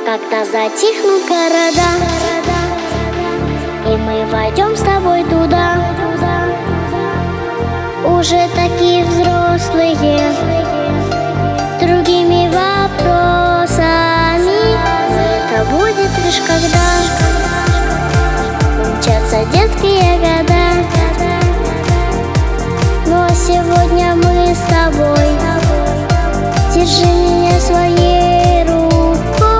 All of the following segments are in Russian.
Когда затихнут города, и мы войдем с тобой туда, уже такие взрослые, с другими вопросами. Это будет лишь когда умчатся детские года. Но сегодня мы с тобой, держи меня своей рукой.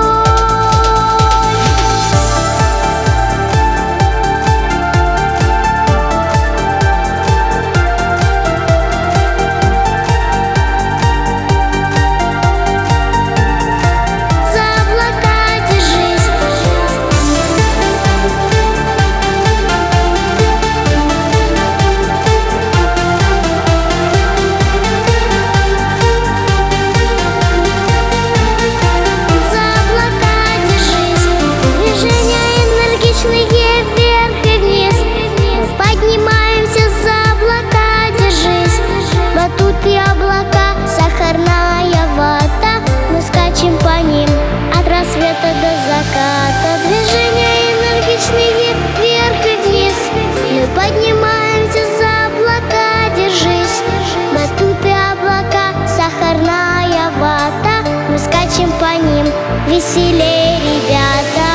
За облака держись, за облака держись. Движения энергичные вверх и вниз. Мы поднимаемся, за облака держись. Батуты облака, сахарная вата. Мы скачем по ним от рассвета до заката. Движения энергичные вверх и вниз. Мы поднимаемся, за облака держись. Батуты облака, сахарная вата. Мы скачем по ним, веселей, ребята.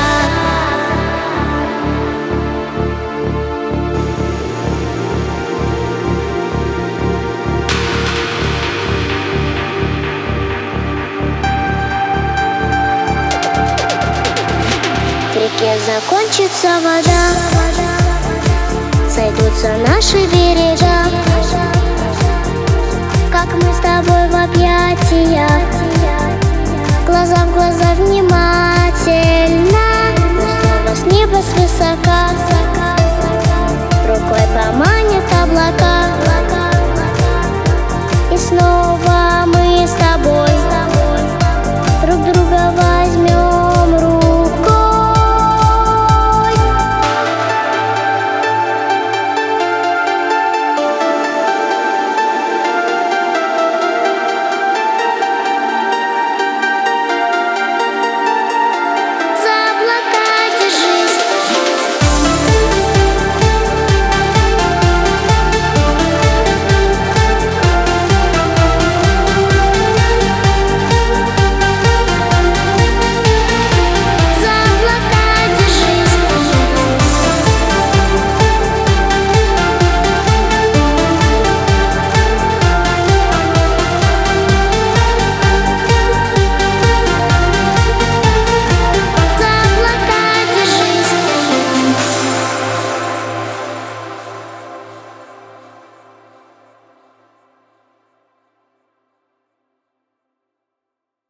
В реке закончится вода, сойдутся наши берега, как мы с тобой в объятиях, глаза в глаза внимательно. Но снова с неба свысока